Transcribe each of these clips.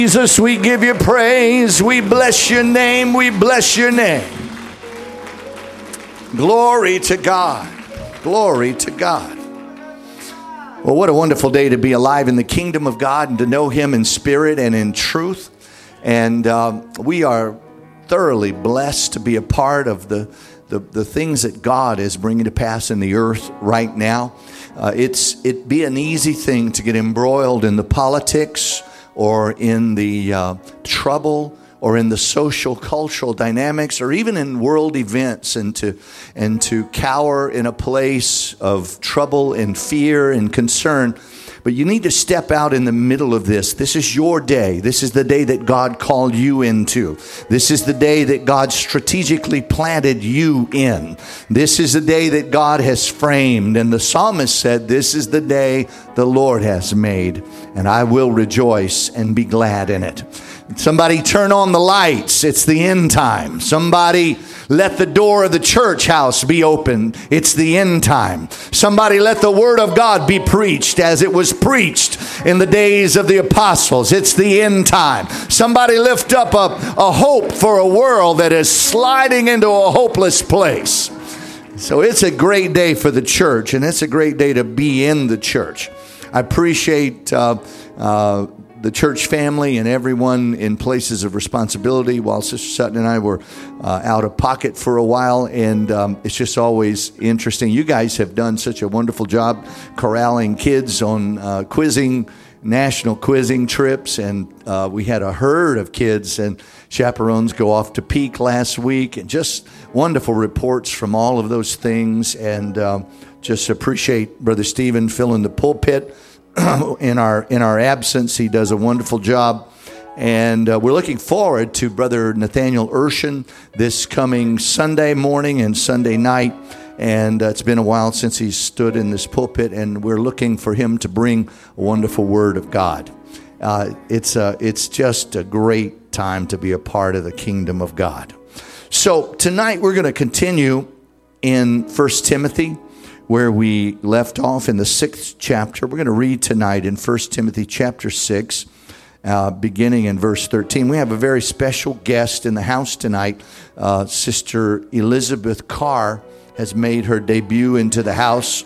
Jesus, we give you praise. We bless your name. We bless your name. Glory to God. Glory to God. Well, what a wonderful day to be alive in the kingdom of God and to know him in spirit and in truth. And we are thoroughly blessed to be a part of the things that God is bringing to pass in the earth right now. It'd be an easy thing to get embroiled in the politics or in the trouble or in the social cultural dynamics or even in world events and to cower in a place of trouble and fear and concern. But you need to step out in the middle of this. This is your day. This is the day that God called you into. This is the day that God strategically planted you in. This is the day that God has framed. And the psalmist said, this is the day the Lord has made, and I will rejoice and be glad in it. Somebody turn on the lights. It's the end time. Somebody let the door of the church house be open. It's the end time. Somebody let the word of God be preached as it was preached in the days of the apostles. It's the end time. Somebody lift up a hope for a world that is sliding into a hopeless place. So it's a great day for the church, and it's a great day to be in the church. I appreciate the church family and everyone in places of responsibility while Sister Sutton and I were out of pocket for a while. And it's just always interesting. You guys have done such a wonderful job corralling kids on national quizzing trips. And we had a herd of kids and chaperones go off to Peak last week. And just wonderful reports from all of those things. And just appreciate Brother Stephen filling the pulpit in our absence. He does a wonderful job, and we're looking forward to Brother Nathaniel Urshan this coming Sunday morning and Sunday night. And it's been a while since he's stood in this pulpit, and we're looking for him to bring a wonderful word of God. It's just a great time to be a part of the kingdom of God. So tonight we're going to continue in 1 Timothy. Where we left off in the 6th chapter. We're going to read tonight in 1 Timothy chapter 6, beginning in verse 13. We have a very special guest in the house tonight. Sister Elizabeth Carr has made her debut into the house.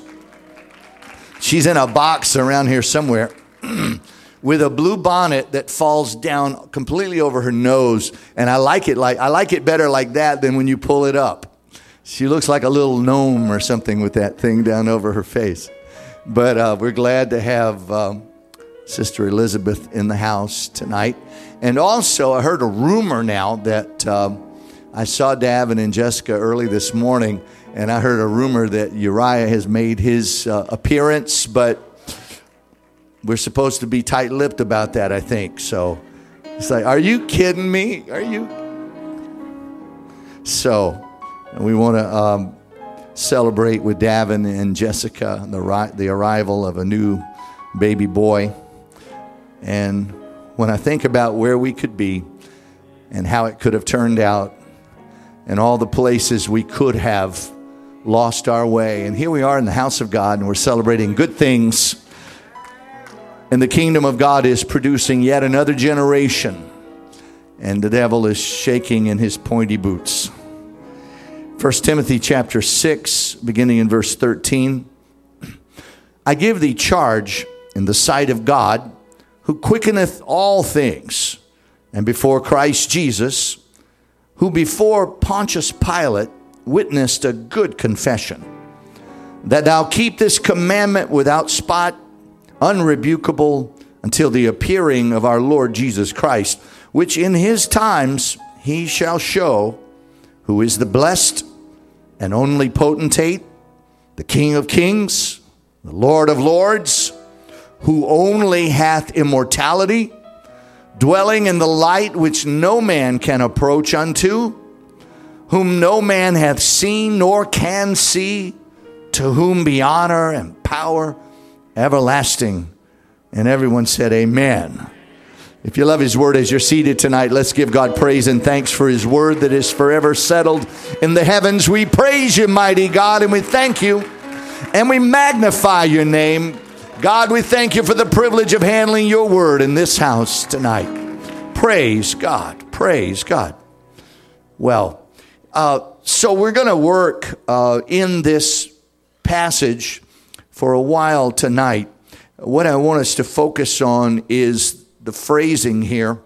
She's in a box around here somewhere with a blue bonnet that falls down completely over her nose. And I like it better like that than when you pull it up. She looks like a little gnome or something with that thing down over her face. But we're glad to have Sister Elizabeth in the house tonight. And also, I heard a rumor now that I saw Davin and Jessica early this morning, and I heard a rumor that Uriah has made his appearance, but we're supposed to be tight-lipped about that, I think. So it's like, are you kidding me? Are you? So we want to celebrate with Davin and Jessica the arrival of a new baby boy. And when I think about where we could be and how it could have turned out and all the places we could have lost our way. And here we are in the house of God, and we're celebrating good things. And the kingdom of God is producing yet another generation. And the devil is shaking in his pointy boots. 1 Timothy chapter 6, beginning in verse 13. I give thee charge in the sight of God, who quickeneth all things, and before Christ Jesus, who before Pontius Pilate witnessed a good confession, that thou keep this commandment without spot, unrebukable, until the appearing of our Lord Jesus Christ, which in his times he shall show, who is the blessed and only potentate, the King of kings, the Lord of lords, who only hath immortality, dwelling in the light which no man can approach unto, whom no man hath seen nor can see, to whom be honor and power everlasting. And everyone said, amen. If you love his word as you're seated tonight, let's give God praise and thanks for his word that is forever settled in the heavens. We praise you, mighty God, and we thank you and we magnify your name. God, we thank you for the privilege of handling your word in this house tonight. Praise God. Praise God. Well, so we're going to work in this passage for a while tonight. What I want us to focus on is the phrasing here.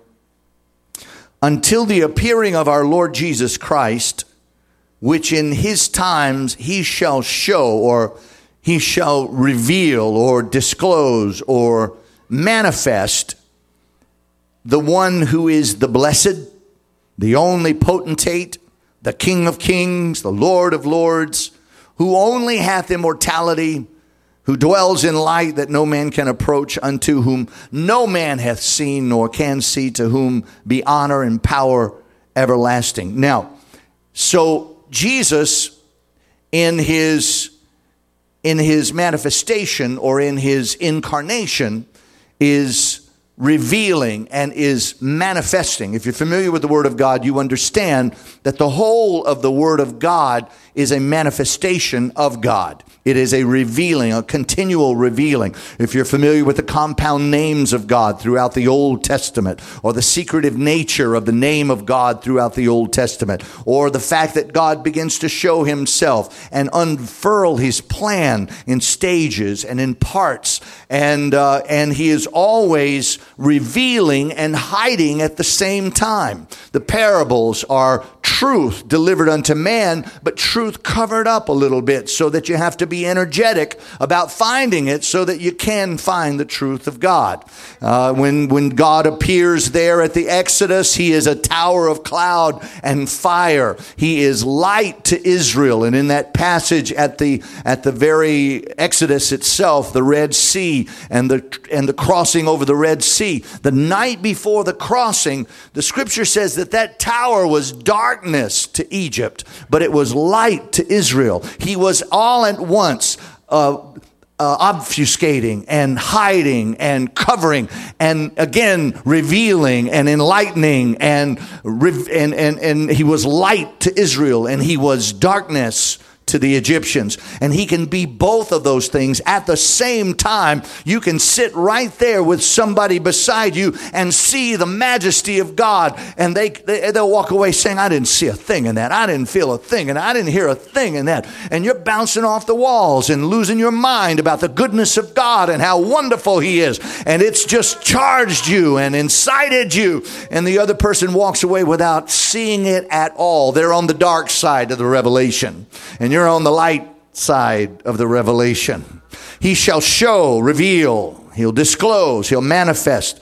Until the appearing of our Lord Jesus Christ, which in his times he shall show, or he shall reveal, or disclose, or manifest, the one who is the blessed, the only potentate, the King of kings, the Lord of lords, who only hath immortality, who dwells in light that no man can approach, unto whom no man hath seen nor can see, to whom be honor and power everlasting. Now, so Jesus in his manifestation, or in his incarnation, is revealing and is manifesting. If you're familiar with the Word of God, you understand that the whole of the Word of God is a manifestation of God. It is a revealing, a continual revealing. If you're familiar with the compound names of God throughout the Old Testament, or the secretive nature of the name of God throughout the Old Testament, or the fact that God begins to show himself and unfurl his plan in stages and in parts, and he is always revealing and hiding at the same time. The parables are truth delivered unto man, but truth covered up a little bit, so that you have to be energetic about finding it, so that you can find the truth of God. When God appears there at the Exodus, he is a tower of cloud and fire. He is light to Israel. And in that passage at the very Exodus itself, the Red Sea and the crossing over the Red Sea, the night before the crossing, the scripture says that tower was darkness to Egypt, but it was light to Israel. He was all at once obfuscating and hiding and covering, and again revealing and enlightening, and he was light to Israel, and he was darkness to the Egyptians. And he can be both of those things at the same time. You can sit right there with somebody beside you and see the majesty of God, and they'll walk away saying, I didn't see a thing in that. I didn't feel a thing, and I didn't hear a thing in that. And you're bouncing off the walls and losing your mind about the goodness of God and how wonderful he is. And it's just charged you and incited you. And the other person walks away without seeing it at all. They're on the dark side of the revelation, and you're on the light side of the revelation. He shall show, reveal, he'll disclose, he'll manifest.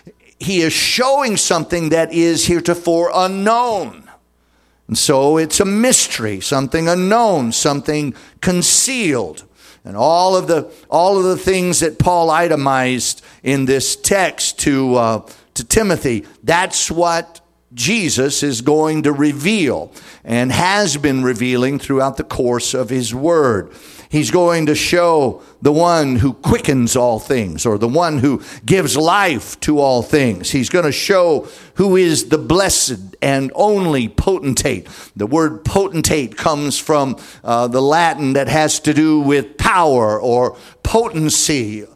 He is showing something that is heretofore unknown. And so it's a mystery, something unknown, something concealed. And all of the things that Paul itemized in this text to Timothy, that's what Jesus is going to reveal and has been revealing throughout the course of his word. He's going to show the one who quickens all things, or the one who gives life to all things. He's going to show who is the blessed and only potentate. The word potentate comes from the Latin that has to do with power or potency,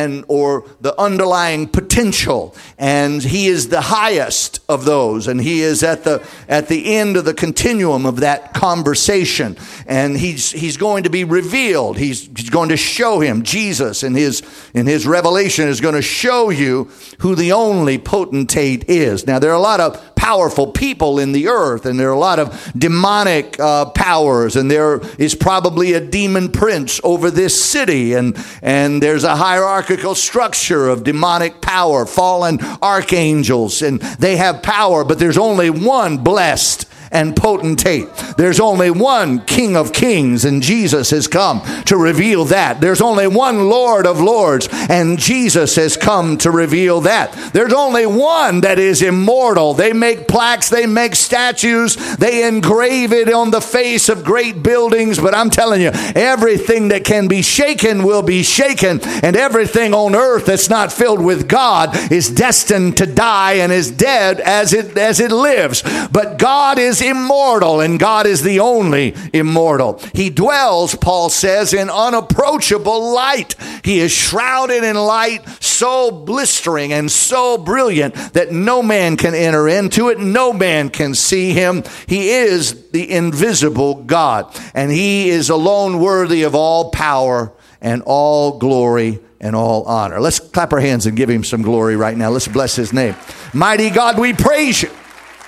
or the underlying potential. And he is the highest of those, and he is at the end of the continuum of that conversation. And he's going to be revealed. He's going to show him. Jesus in his revelation is going to show you who the only potentate is. Now, there are a lot of powerful people in the earth, and there are a lot of demonic powers, and there is probably a demon prince over this city, and there's a hierarchical structure of demonic power, fallen archangels, and they have power, but there's only one blessed and potentate. There's only one King of kings, and Jesus has come to reveal that. There's only one Lord of lords, and Jesus has come to reveal that. There's only one that is immortal. They make plaques, they make statues, they engrave it on the face of great buildings, but I'm telling you, everything that can be shaken will be shaken, and everything on earth that's not filled with God is destined to die and is dead as it lives. But God is is immortal, and God is the only immortal. He dwells, Paul says, in unapproachable light. He is shrouded in light so blistering and so brilliant that no man can enter into it. No man can see him. He is the invisible God, and he is alone worthy of all power and all glory and all honor. Let's clap our hands and give him some glory right now. Let's bless his name. Mighty God, we praise you.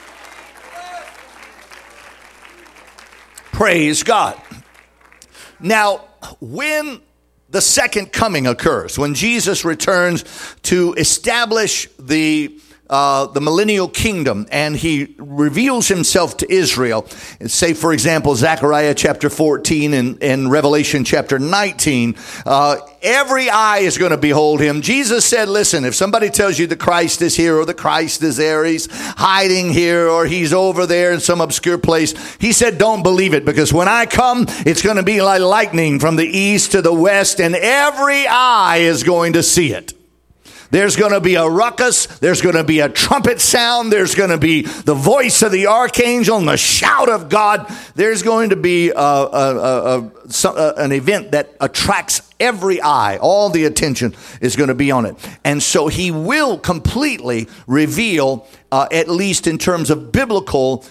Praise God. Now, when the second coming occurs, when Jesus returns to establish the millennial kingdom, and he reveals himself to Israel. Say, for example, Zechariah chapter 14 and Revelation chapter 19, every eye is going to behold him. Jesus said, listen, if somebody tells you the Christ is here or the Christ is there, he's hiding here or he's over there in some obscure place, he said, don't believe it, because when I come, it's going to be like lightning from the east to the west, and every eye is going to see it. There's going to be a ruckus. There's going to be a trumpet sound. There's going to be the voice of the archangel and the shout of God. There's going to be an event that attracts every eye. All the attention is going to be on it. And so he will completely reveal, at least in terms of biblical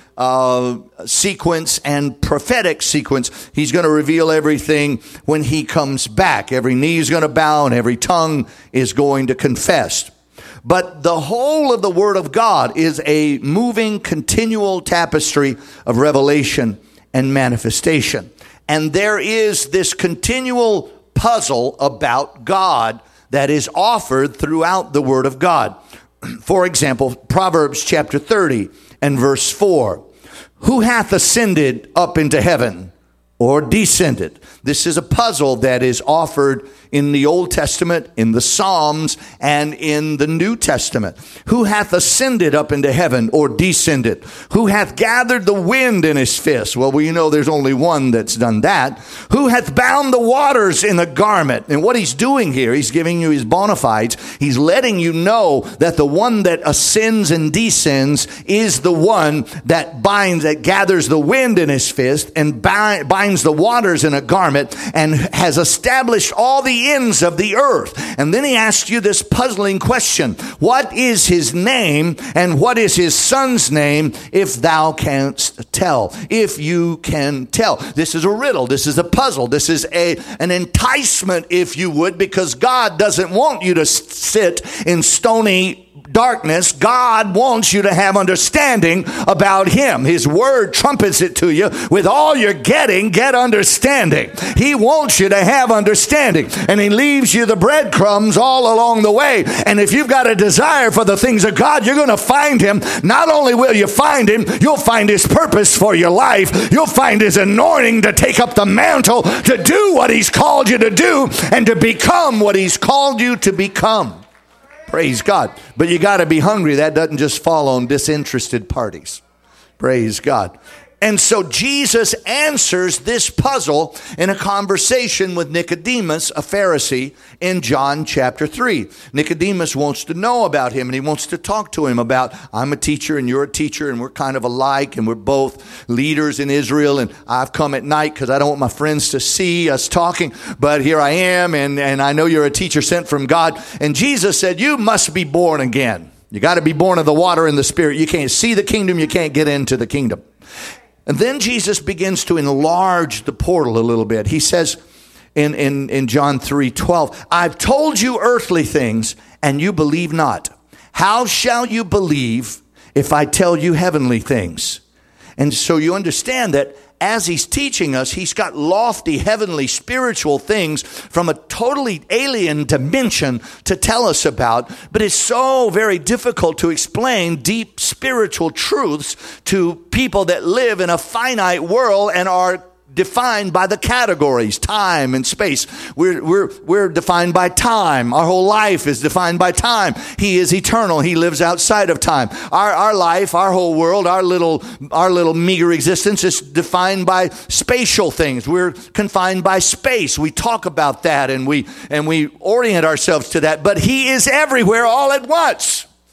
sequence and prophetic sequence, he's going to reveal everything when he comes back. Every knee is going to bow and every tongue is going to confess. But the whole of the Word of God is a moving, continual tapestry of revelation and manifestation. And there is this continual puzzle about God that is offered throughout the Word of God. For example, Proverbs chapter 30 and verse 4. Who hath ascended up into heaven or descended? This is a puzzle that is offered in the Old Testament, in the Psalms, and in the New Testament. Who hath ascended up into heaven or descended? Who hath gathered the wind in his fist? Well, we know there's only one that's done that. Who hath bound the waters in a garment? And what he's doing here, he's giving you his bona fides. He's letting you know that the one that ascends and descends is the one that gathers the wind in his fist and binds the waters in a garment and has established all the ends of the earth. And then he asks you this puzzling question: what is his name and what is his son's name, if thou canst tell? If you can tell. This is a riddle. This is a puzzle. This is an enticement, if you would, because God doesn't want you to sit in stony darkness. God wants you to have understanding about him. His word trumpets it to you. With all you're getting, get understanding. He wants you to have understanding, and he leaves you the breadcrumbs all along the way. And if you've got a desire for the things of God, you're going to find him. Not only will you find him, you'll find his purpose for your life. You'll find his anointing to take up the mantle, to do what he's called you to do, and to become what he's called you to become. Praise God. But you got to be hungry. That doesn't just fall on disinterested parties. Praise God. And so Jesus answers this puzzle in a conversation with Nicodemus, a Pharisee, in John chapter 3. Nicodemus wants to know about him, and he wants to talk to him about, I'm a teacher and you're a teacher, and we're kind of alike, and we're both leaders in Israel, and I've come at night because I don't want my friends to see us talking, but here I am, and I know you're a teacher sent from God. And Jesus said, you must be born again. You got to be born of the water and the Spirit. You can't see the kingdom. You can't get into the kingdom. And then Jesus begins to enlarge the portal a little bit. He says in John 3:12, I've told you earthly things, and you believe not. How shall you believe if I tell you heavenly things? And so you understand that as he's teaching us, he's got lofty, heavenly, spiritual things from a totally alien dimension to tell us about. But it's so very difficult to explain deep spiritual truths to people that live in a finite world and are defined by the categories, time and space. We're defined by time. Our whole life is defined by time. He is eternal. He lives outside of time. Our life, our whole world, our little meager existence is defined by spatial things. We're confined by space. We talk about that and we orient ourselves to that. But he is everywhere all at once.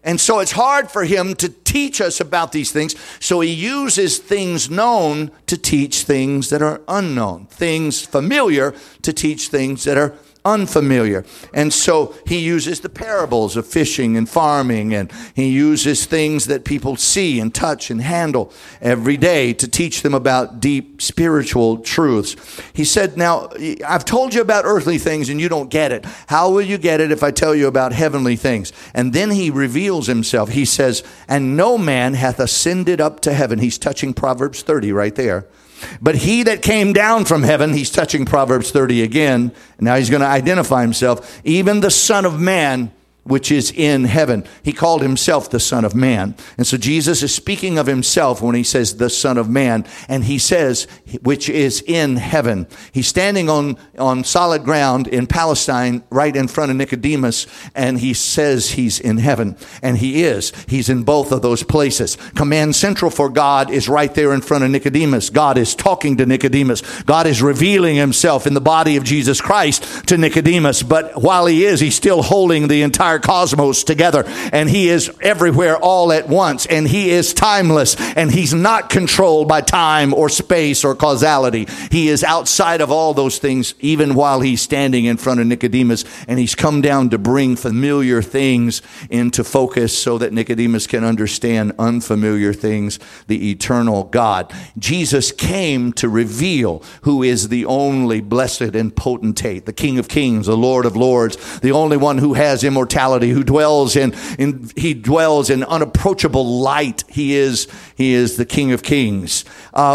And so it's hard for him to teach us about these things. So he uses things known to teach things that are unknown, things familiar to teach things that are unfamiliar. And so he uses the parables of fishing and farming, and he uses things that people see and touch and handle every day to teach them about deep spiritual truths. He said, now, I've told you about earthly things and you don't get it. How will you get it if I tell you about heavenly things? And then he reveals himself. He says, and no man hath ascended up to heaven. He's touching Proverbs 30 right there. But he that came down from heaven, he's touching Proverbs 30 again. Now he's going to identify himself. Even the Son of Man, which is in heaven. He called himself the Son of Man. And so Jesus is speaking of himself when he says the Son of Man. And he says, which is in heaven. He's standing on solid ground in Palestine right in front of Nicodemus. And he says he's in heaven. And he is. He's in both of those places. Command Central for God is right there in front of Nicodemus. God is talking to Nicodemus. God is revealing himself in the body of Jesus Christ to Nicodemus. But while he is, he's still holding the entire cosmos together, and he is everywhere all at once, and he is timeless, and he's not controlled by time or space or causality. He is outside of all those things, even while he's standing in front of Nicodemus, and he's come down to bring familiar things into focus so that Nicodemus can understand unfamiliar things, the eternal God. Jesus came to reveal who is the only blessed and potentate, the King of Kings, the Lord of Lords, the only one who has immortality, who dwells in unapproachable light. He is the King of Kings.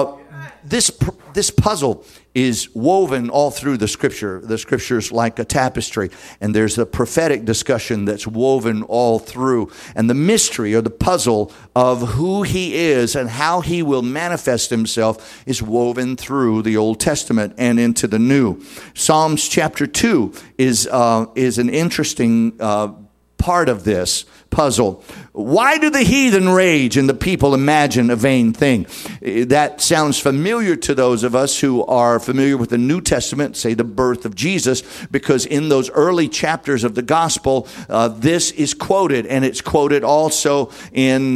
This puzzle is woven all through the Scripture. The Scripture's like a tapestry, and there's a prophetic discussion that's woven all through. And the mystery or the puzzle of who he is and how he will manifest himself is woven through the Old Testament and into the New. Psalms chapter 2 is an interesting part of this puzzle. Why do the heathen rage and the people imagine a vain thing? That sounds familiar to those of us who are familiar with the New Testament, say the birth of Jesus, because in those early chapters of the gospel, this is quoted, and it's quoted also in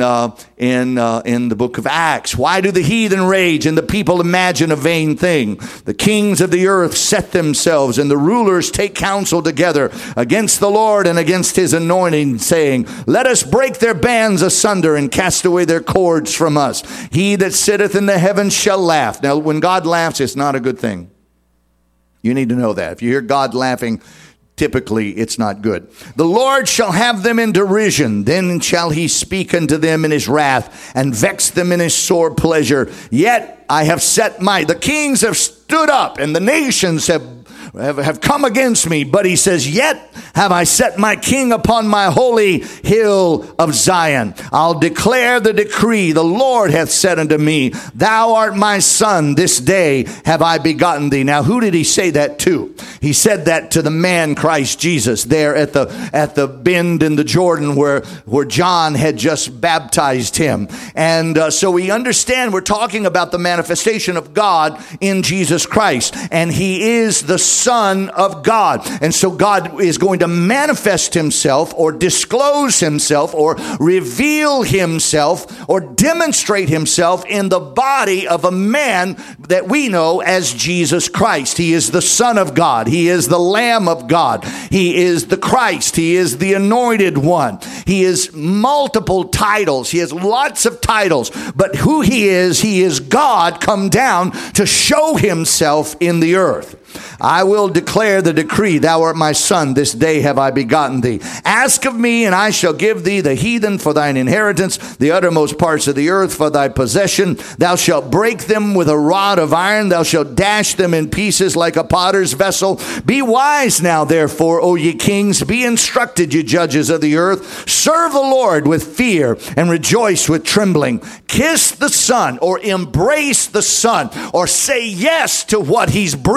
the book of Acts. Why do the heathen rage and the people imagine a vain thing? The kings of the earth set themselves, and the rulers take counsel together against the Lord and against his anointing, saying, let us break their bands asunder and cast away their cords from us. He that sitteth in the heavens shall laugh. Now, when God laughs, it's not a good thing. You need to know that. If you hear God laughing, typically it's not good. The Lord shall have them in derision. Then shall he speak unto them in his wrath and vex them in his sore pleasure. Yet I have set the kings have stood up, and the nations have come against me. But he says, yet have I set my king upon my holy hill of Zion. I'll declare the decree. The Lord hath said unto me, thou art my son. This day have I begotten thee. Now, who did he say that to? He said that to the man Christ Jesus there at the bend in the Jordan where John had just baptized him. And so we understand we're talking about the manifestation of God in Jesus Christ. And he is the Son of God. And so God is going to manifest himself or disclose himself or reveal himself or demonstrate himself in the body of a man that we know as Jesus Christ. He is the Son of God. He is the Lamb of God. He is the Christ. He is the Anointed One. He is multiple titles. He has lots of titles. But who he is God come down to show himself in the earth. I will declare the decree. Thou art my son. This day have I begotten thee. Ask of me, and I shall give thee the heathen for thine inheritance, the uttermost parts of the earth for thy possession. Thou shalt break them with a rod of iron. Thou shalt dash them in pieces like a potter's vessel. Be wise now, therefore, O ye kings. Be instructed, ye judges of the earth. Serve the Lord with fear and rejoice with trembling. Kiss the Son, or embrace the Son, or say yes to what he's bringing.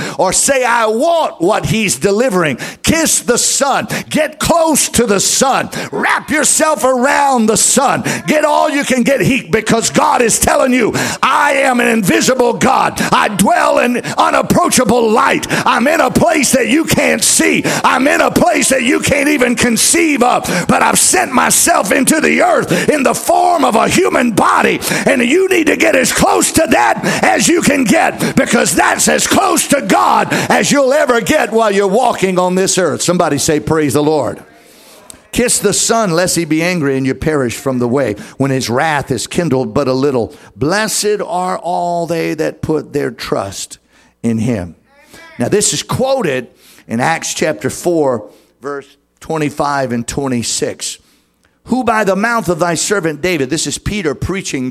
or say, I want what he's delivering. Kiss the Son. Get close to the Son. Wrap yourself around the Son. Get all you can get, because God is telling you, I am an invisible God. I dwell in unapproachable light. I'm in a place that you can't see. I'm in a place that you can't even conceive of. But I've sent myself into the earth in the form of a human body. And you need to get as close to that as you can get, because that's as close to God as you'll ever get while you're walking on this earth. Somebody say, praise the Lord. Kiss the Son, lest he be angry and you perish from the way, when his wrath is kindled but a little. Blessed are all they that put their trust in him. Now this is quoted in Acts chapter 4, verse 25 and 26. Who by the mouth of thy servant David, this is Peter preaching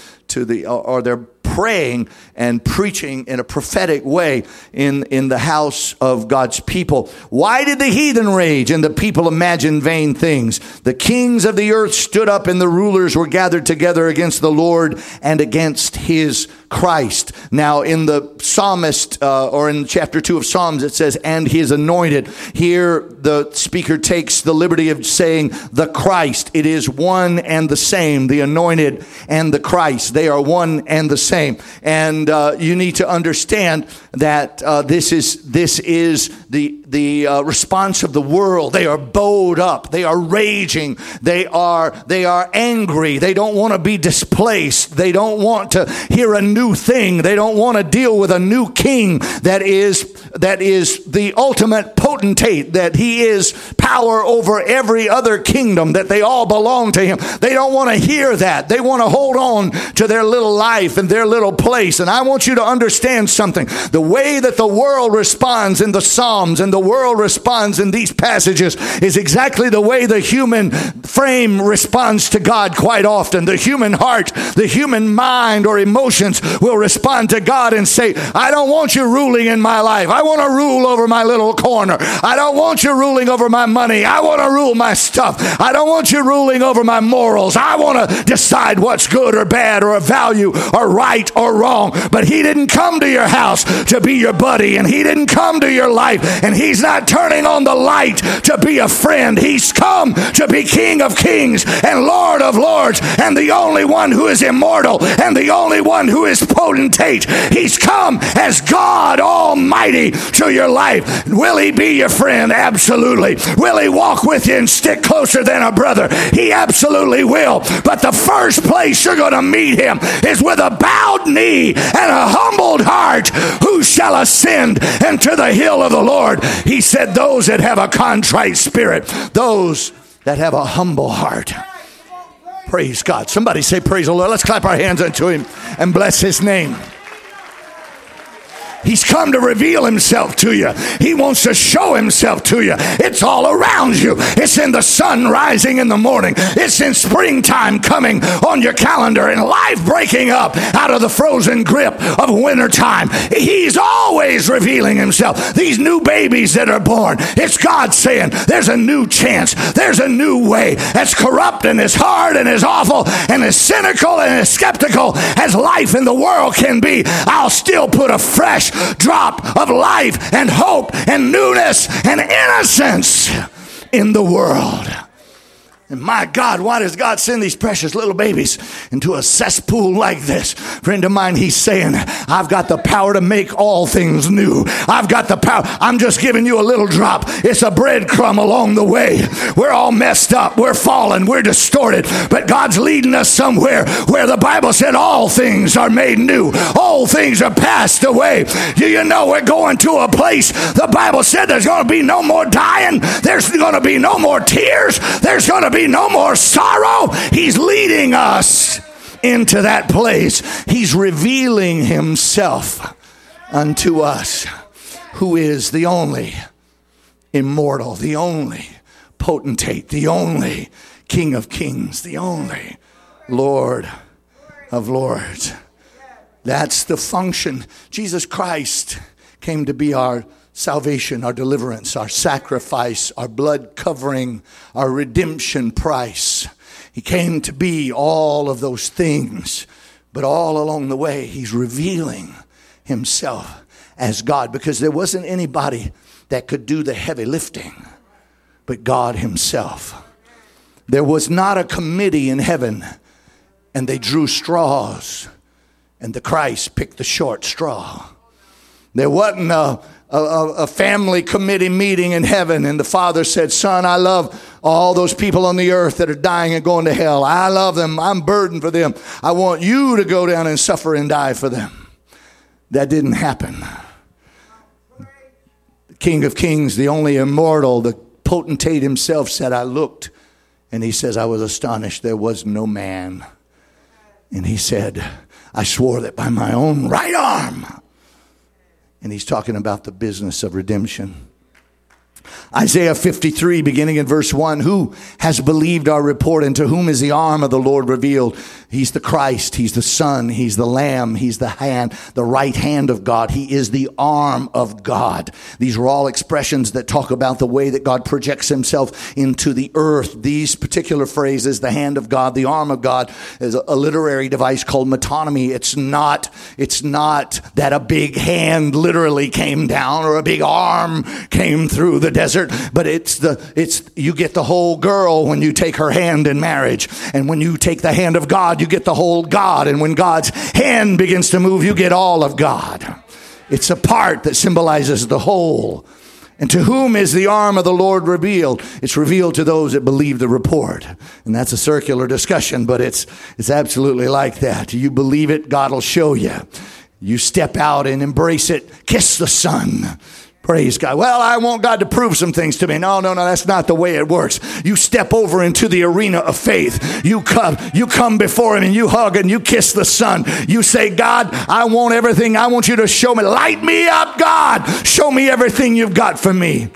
or they're praying and preaching in a prophetic way in the house of God's people. Why did the heathen rage and the people imagine vain things? The kings of the earth stood up and the rulers were gathered together against the Lord and against his Christ. Now in the psalmist, or in chapter 2 of Psalms, it says, and his anointed. Here the speaker takes the liberty of saying the Christ. It is one and the same, the anointed and the Christ. They are one and the same. And you need to understand that this is the response of the world. They are bowed up. They are raging. They are angry. They don't want to be displaced. They don't want to hear a new thing. They don't want to deal with a new king that is the ultimate potentate, that he is power over every other kingdom, that they all belong to him. They don't want to hear that. They want to hold on to their little life and their little place. And I want you to understand something. The way that the world responds in the Psalms and the world responds in these passages is exactly the way the human frame responds to God quite often. The human heart, the human mind or emotions will respond to God and say, I don't want you ruling in my life. I want to rule over my little corner. I don't want you ruling over my money. I want to rule my stuff. I don't want you ruling over my morals. I want to decide what's good or bad or a value or right or wrong. But he didn't come to your house to be your buddy, and he didn't come to your life, and he's not turning on the light to be a friend. He's come to be King of Kings and Lord of Lords, and the only one who is immortal and the only one who is potentate. He's come as God Almighty to your life. Will he be your friend? Absolutely. Will he walk with you and stick closer than a brother? He absolutely will. But the first place you're going to meet him is with a bowed knee and a humbled heart. Who shall ascend into the hill of the Lord? He said, those that have a contrite spirit, those that have a humble heart. Praise God. Somebody say praise the Lord. Let's clap our hands unto him and bless his name. He's come to reveal himself to you. He wants to show himself to you. It's all around you. It's in the sun rising in the morning. It's in springtime coming on your calendar and life breaking up out of the frozen grip of wintertime. He's always revealing himself. These new babies that are born, it's God saying, there's a new chance. There's a new way. As corrupt and as hard and as awful and as cynical and as skeptical as life in the world can be, I'll still put a fresh drop of life and hope and newness and innocence in the world. And my God, why does God send these precious little babies into a cesspool like this? Friend of mine, he's saying, I've got the power to make all things new. I've got the power. I'm just giving you a little drop. It's a breadcrumb along the way. We're all messed up. We're fallen. We're distorted. But God's leading us somewhere where the Bible said all things are made new. All things are passed away. Do you know we're going to a place, the Bible said there's going to be no more dying. There's going to be no more tears. There's going to be no more sorrow. He's leading us into that place. He's revealing himself unto us, who is the only immortal, the only potentate, the only King of Kings, the only Lord of Lords. That's the function. Jesus Christ came to be our salvation, our deliverance, our sacrifice, our blood covering, our redemption price. He came to be all of those things, but all along the way, he's revealing himself as God, because there wasn't anybody that could do the heavy lifting but God himself. There was not a committee in heaven and they drew straws and the Christ picked the short straw. There wasn't a family committee meeting in heaven and the Father said, son, I love all those people on the earth that are dying and going to hell. I love them. I'm burdened for them. I want you to go down and suffer and die for them. That didn't happen. The King of Kings, the only immortal, the potentate himself said, I looked, and he says, I was astonished. There was no man. And he said, I swore that by my own right arm. And he's talking about the business of redemption. Isaiah 53, beginning in verse 1, who has believed our report, and to whom is the arm of the Lord revealed? He's the Christ, he's the Son, he's the Lamb, he's the hand, the right hand of God. He is the arm of God. These are all expressions that talk about the way that God projects himself into the earth. These particular phrases, the hand of God, the arm of God, is a literary device called metonymy. It's not that a big hand literally came down or a big arm came through the desert, but it's you get the whole girl when you take her hand in marriage. And when you take the hand of God, you get the whole God. And when God's hand begins to move, you get all of God. It's a part that symbolizes the whole. And to whom is the arm of the Lord revealed? It's revealed to those that believe the report. And that's a circular discussion, but it's absolutely like that. You believe it, God will show you. You step out and embrace it. Kiss the Son. Praise God. Well, I want God to prove some things to me. No, that's not the way it works. You step over into the arena of faith. You come before him and you hug and you kiss the Son. You say, God, I want everything. I want you to show me. Light me up, God. Show me everything you've got for me.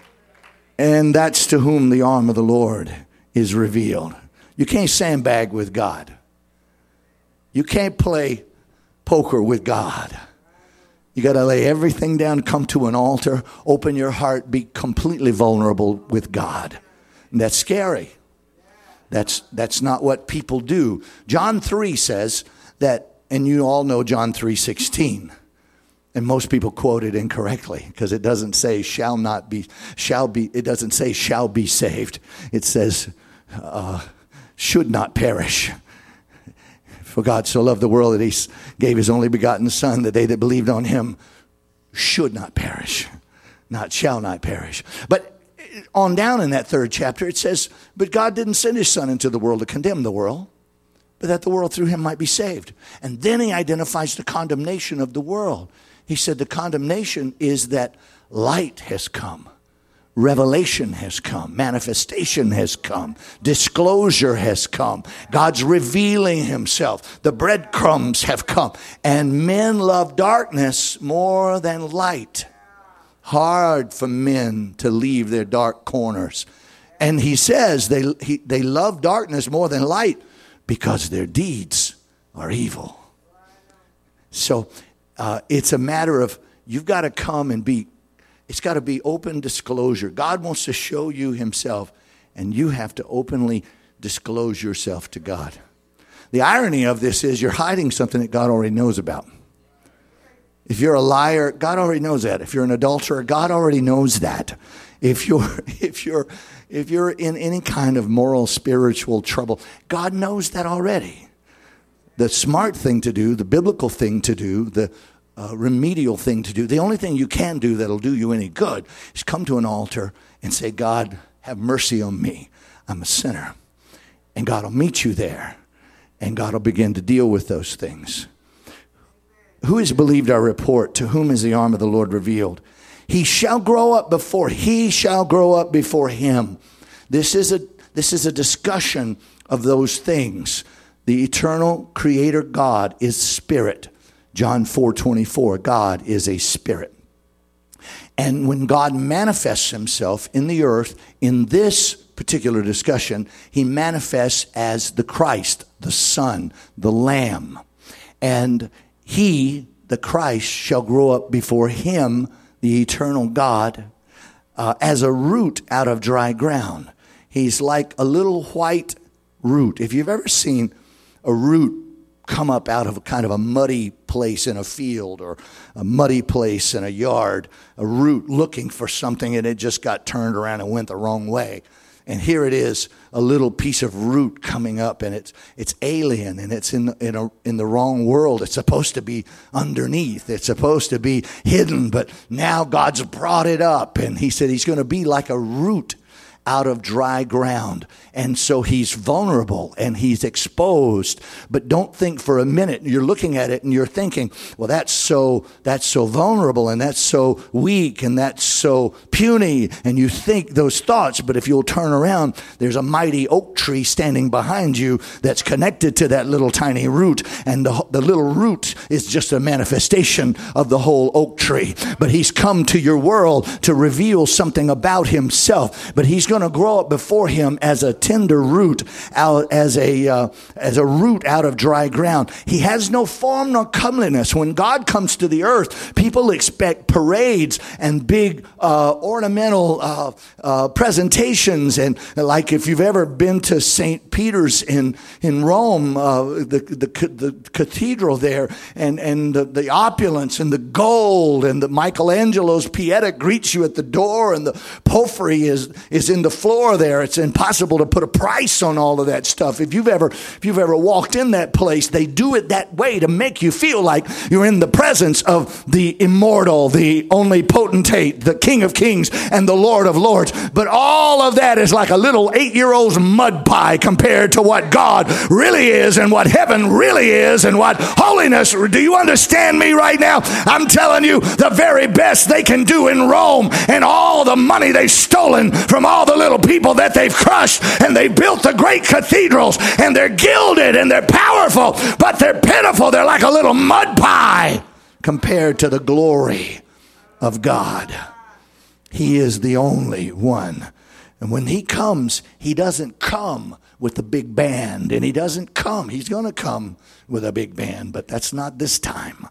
And that's to whom the arm of the Lord is revealed. You can't sandbag with God. You can't play poker with God. You got to lay everything down, come to an altar, open your heart, be completely vulnerable with God. And that's scary. That's not what people do. John 3 says that, and you all know John 3:16. And most people quote it incorrectly because it doesn't say shall be saved. It says should not perish. For God so loved the world that he gave his only begotten Son, that they that believed on him should not perish, shall not perish. But on down in that third chapter, it says, but God didn't send his Son into the world to condemn the world, but that the world through him might be saved. And then he identifies the condemnation of the world. He said the condemnation is that light has come. Revelation has come. Manifestation has come. Disclosure has come. God's revealing himself. The breadcrumbs have come. And men love darkness more than light. Hard for men to leave their dark corners. And he says they love darkness more than light because their deeds are evil. So it's a matter of you've got to come and it's got to be open disclosure. God wants to show you himself, and you have to openly disclose yourself to God. The irony of this is you're hiding something that God already knows about. If you're a liar, God already knows that. If you're an adulterer, God already knows that. If you're in any kind of moral, spiritual trouble, God knows that already. The smart thing to do, the biblical thing to do, the remedial thing to do, the only thing you can do that'll do you any good is come to an altar and say, God, have mercy on me. I'm a sinner. And God will meet you there. And God will begin to deal with those things. Who has believed our report? To whom is the arm of the Lord revealed? He shall grow up before him. This is a discussion of those things. The eternal creator God is spirit. John 4:24, God is a spirit. And when God manifests himself in the earth, in this particular discussion, he manifests as the Christ, the Son, the Lamb. And he, the Christ, shall grow up before him, the eternal God, as a root out of dry ground. He's like a little white root. If you've ever seen a root come up out of kind of a muddy place in a field or a muddy place in a yard, a root looking for something, and it just got turned around and went the wrong way. And here it is, a little piece of root coming up, and it's alien, and it's in the wrong world. It's supposed to be underneath. It's supposed to be hidden, but now God's brought it up, and he said he's going to be like a root out of dry ground. And so he's vulnerable and he's exposed. But don't think for a minute, you're looking at it and you're thinking, well, that's so vulnerable and that's so weak and that's so puny. And you think those thoughts, but if you'll turn around, there's a mighty oak tree standing behind you that's connected to that little tiny root. And the little root is just a manifestation of the whole oak tree. But he's come to your world to reveal something about himself. But he's going to grow up before him as a tender root, as a root out of dry ground. He has no form nor comeliness. When God comes to the earth, people expect parades and big ornamental presentations. And like if you've ever been to St. Peter's in Rome, the cathedral there, and the opulence and the gold, and the Michelangelo's Pieta greets you at the door, and the porphyry is in the floor there. It's impossible to put a price on all of that stuff. If you've ever walked in that place, they do it that way to make you feel like you're in the presence of the immortal, the only potentate, the King of Kings and the Lord of Lords. But all of that is like a little 8-year-old's mud pie compared to what God really is and what heaven really is and what holiness. Do you understand me right now? I'm telling you, the very best they can do in Rome, and all the money they've stolen from all the little people that they've crushed, and they built the great cathedrals, and they're gilded and they're powerful, but they're pitiful. They're like a little mud pie compared to the glory of God. He is the only one. And when he comes, he doesn't come with the big band, and he's going to come with a big band, but that's not this time.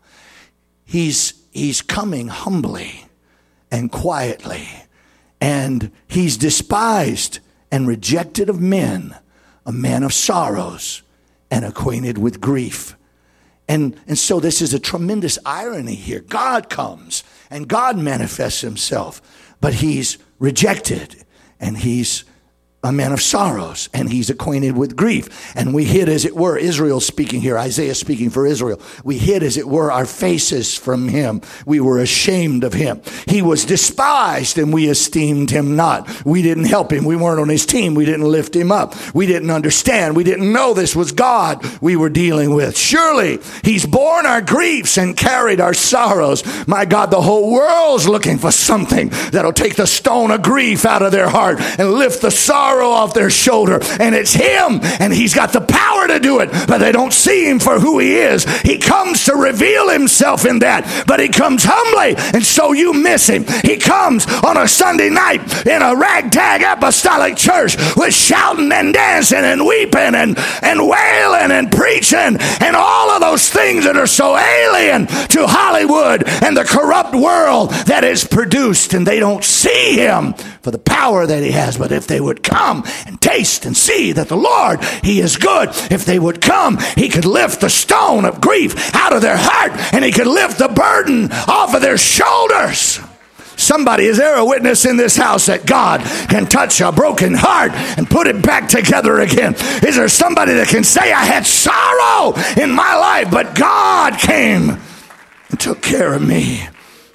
He's coming humbly and quietly. And he's despised and rejected of men, a man of sorrows and acquainted with grief. And so this is a tremendous irony here. God comes and God manifests himself, but he's rejected and he's a man of sorrows, and he's acquainted with grief. And we hid, as it were, Israel speaking here, Isaiah speaking for Israel. We hid, as it were, our faces from him. We were ashamed of him. He was despised, and we esteemed him not. We didn't help him. We weren't on his team. We didn't lift him up. We didn't understand. We didn't know this was God we were dealing with. Surely he's borne our griefs and carried our sorrows. My God, the whole world's looking for something that'll take the stone of grief out of their heart and lift the sorrow off their shoulder. And it's him, and he's got the power to do it, but they don't see him for who he is. He comes to reveal himself in that, but he comes humbly, and so you miss him. He comes on a Sunday night in a ragtag apostolic church with shouting and dancing and weeping and wailing and preaching and all of those things that are so alien to Hollywood and the corrupt world that is produced, and they don't see him for the power that he has. But if they would come and taste and see that the Lord, he is good. If they would come, he could lift the stone of grief out of their heart, and he could lift the burden off of their shoulders. Somebody, is there a witness in this house that God can touch a broken heart and put it back together again? Is there somebody that can say, I had sorrow in my life, but God came and took care of me?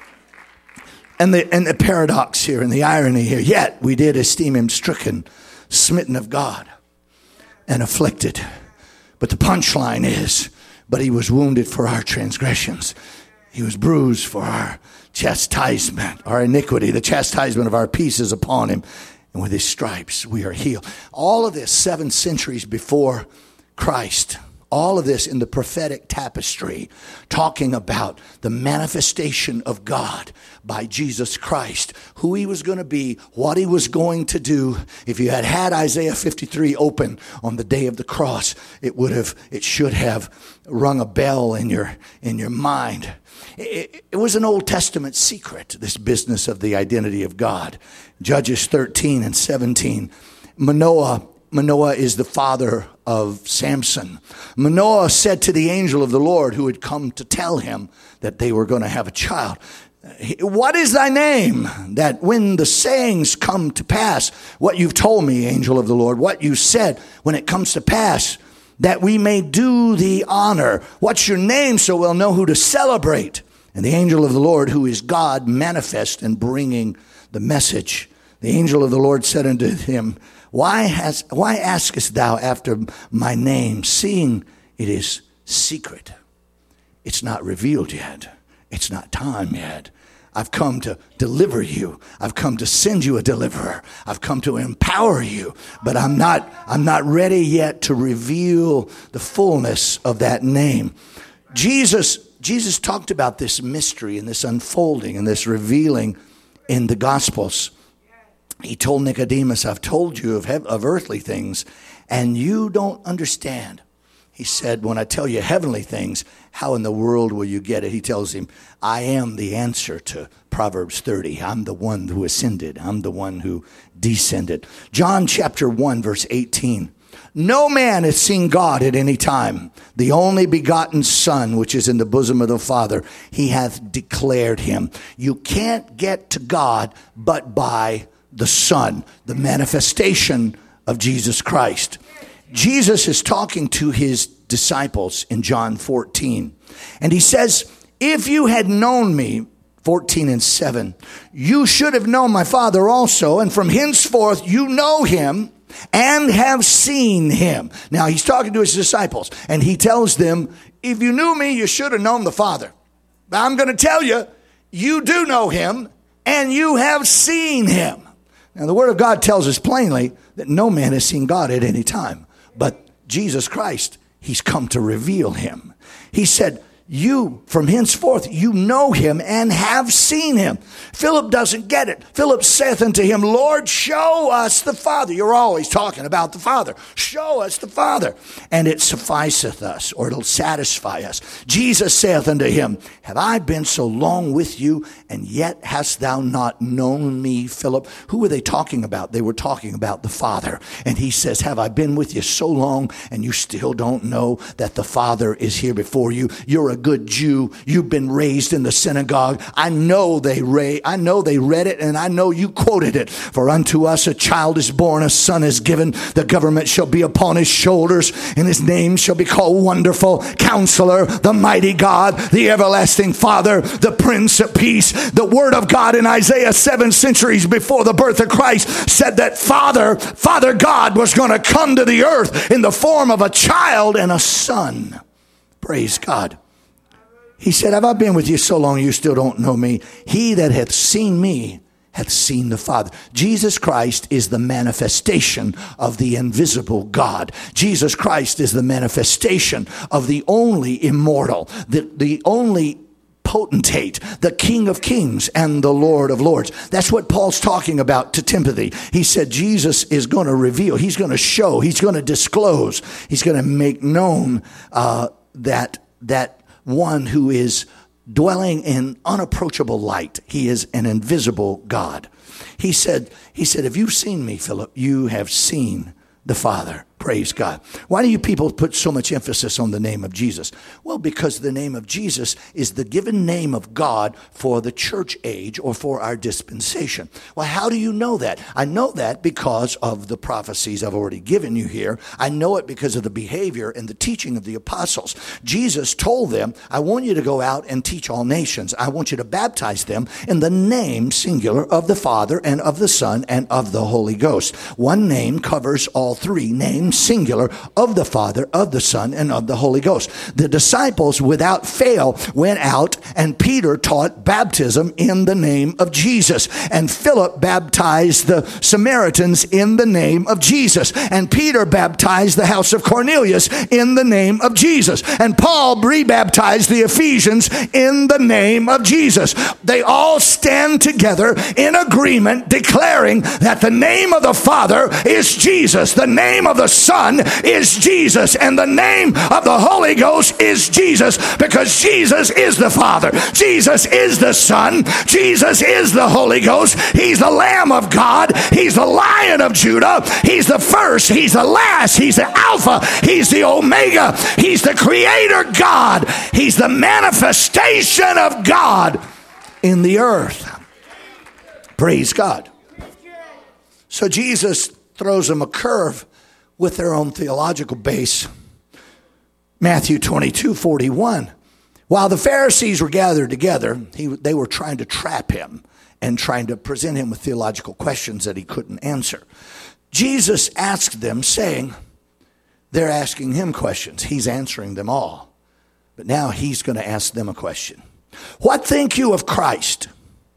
And the paradox here and the irony here, yet we did esteem him stricken, smitten of God, and afflicted. But the punchline is, but he was wounded for our transgressions. He was bruised for our chastisement, our iniquity. The chastisement of our peace is upon him, and with his stripes we are healed. All of this 7 centuries before Christ. All of this in the prophetic tapestry, talking about the manifestation of God by Jesus Christ, who he was going to be, what he was going to do. If you had Isaiah 53 open on the day of the cross, it should have rung a bell in your mind. It was an Old Testament secret, this business of the identity of God. Judges 13 and 17. Manoah is the father of Samson. Manoah said to the angel of the Lord who had come to tell him that they were going to have a child, what is thy name, that when the sayings come to pass, what you've told me, angel of the Lord, what you said, when it comes to pass, that we may do thee honor. What's your name, so we'll know who to celebrate? And the angel of the Lord, who is God, manifest in bringing the message. The angel of the Lord said unto him, Why askest thou after my name, seeing it is secret? It's not revealed yet. It's not time yet. I've come to deliver you. I've come to send you a deliverer. I've come to empower you, but I'm not ready yet to reveal the fullness of that name. Jesus talked about this mystery and this unfolding and this revealing in the Gospels. He told Nicodemus, I've told you of earthly things, and you don't understand. He said, when I tell you heavenly things, how in the world will you get it? He tells him, I am the answer to Proverbs 30. I'm the one who ascended. I'm the one who descended. John chapter 1, verse 18. No man has seen God at any time. The only begotten Son, which is in the bosom of the Father, he hath declared him. You can't get to God but by the Son, the manifestation of Jesus Christ. Jesus is talking to his disciples in John 14. And he says, if you had known me, 14 and 7, you should have known my Father also. And from henceforth you know him and have seen him. Now he's talking to his disciples. And he tells them, if you knew me, you should have known the Father. But I'm going to tell you, you do know him and you have seen him. Now the Word of God tells us plainly that no man has seen God at any time. But Jesus Christ, he's come to reveal him. He said, you, from henceforth, you know him and have seen him. Philip doesn't get it. Philip saith unto him, Lord, show us the Father. You're always talking about the Father. Show us the Father. And it sufficeth us, or it'll satisfy us. Jesus saith unto him, have I been so long with you, and yet hast thou not known me, Philip? Who were they talking about? They were talking about the Father. And he says, have I been with you so long, and you still don't know that the Father is here before you? You're a good Jew. You've been raised in the synagogue. I know they read it, and I know you quoted it. For unto us a child is born, a son is given. The government shall be upon his shoulders, and his name shall be called Wonderful, Counselor, the Mighty God, the Everlasting Father, the Prince of Peace. The Word of God in Isaiah 7 centuries before the birth of Christ said that Father God was going to come to the earth in the form of a child and a son. Praise God. He said, have I been with you so long you still don't know me? He that hath seen me hath seen the Father. Jesus Christ is the manifestation of the invisible God. Jesus Christ is the manifestation of the only immortal, the only potentate, the King of Kings and the Lord of Lords. That's what Paul's talking about to Timothy. He said Jesus is going to reveal, he's going to show, he's going to disclose, he's going to make known that one who is dwelling in unapproachable light. He is an invisible God. He said, have you seen me, Philip? You have seen the Father. Praise God. Why do you people put so much emphasis on the name of Jesus? Well, because the name of Jesus is the given name of God for the church age or for our dispensation. Well, how do you know that? I know that because of the prophecies I've already given you here. I know it because of the behavior and the teaching of the apostles. Jesus told them, I want you to go out and teach all nations. I want you to baptize them in the name, singular, of the Father and of the Son and of the Holy Ghost. One name covers all three names, singular, of the Father, of the Son, and of the Holy Ghost. The disciples, without fail, went out, and Peter taught baptism in the name of Jesus. And Philip baptized the Samaritans in the name of Jesus. And Peter baptized the house of Cornelius in the name of Jesus. And Paul rebaptized the Ephesians in the name of Jesus. They all stand together in agreement, declaring that the name of the Father is Jesus, the name of the Son is Jesus, and the name of the Holy Ghost is Jesus, because Jesus is the Father. Jesus is the Son. Jesus is the Holy Ghost. He's the Lamb of God. He's the Lion of Judah. He's the first. He's the last. He's the Alpha. He's the Omega. He's the Creator God. He's the manifestation of God in the earth. Praise God. So Jesus throws them a curve with their own theological base. Matthew 22:41. While the Pharisees were gathered together, they were trying to trap him and trying to present him with theological questions that he couldn't answer. Jesus asked them, saying, they're asking him questions. He's answering them all. But now he's going to ask them a question. What think you of Christ?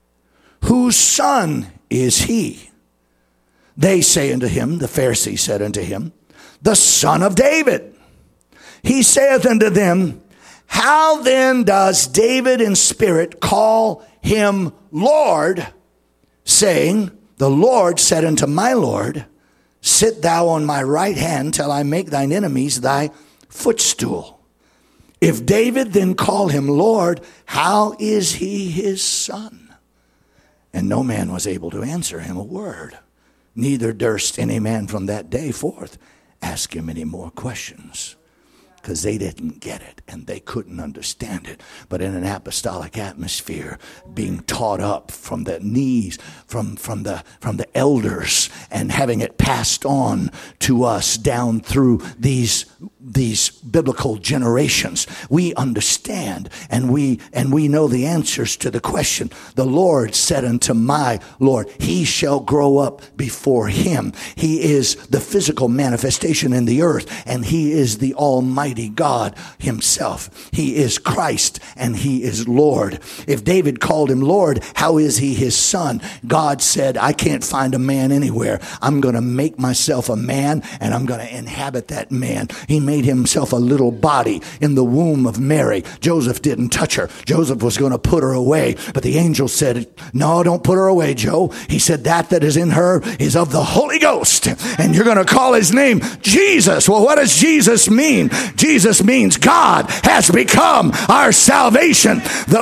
Whose son is he? They say unto him, the Pharisees said unto him, the Son of David. He saith unto them, how then does David in spirit call him Lord, saying, the Lord said unto my Lord, sit thou on my right hand till I make thine enemies thy footstool. If David then call him Lord, how is he his son? And no man was able to answer him a word. Neither durst any man from that day forth ask him any more questions, because they didn't get it and they couldn't understand it. But in an apostolic atmosphere, being taught up from the knees, from the elders, and having it passed on to us down through these biblical generations, we understand and we know the answers to the question. The Lord said unto my Lord, he shall grow up before him. He is the physical manifestation in the earth, and he is the Almighty God himself. He is Christ and he is Lord. If David called him Lord, how is he his son? God said, I can't find a man anywhere. I'm going to make myself a man and I'm going to inhabit that man. He made himself a little body in the womb of Mary. Joseph didn't touch her. Joseph was going to put her away, but the angel said, no, don't put her away, Joe. He said, that is in her is of the Holy Ghost, and you're going to call his name Jesus. Well, what does Jesus mean? Jesus means God has become our salvation.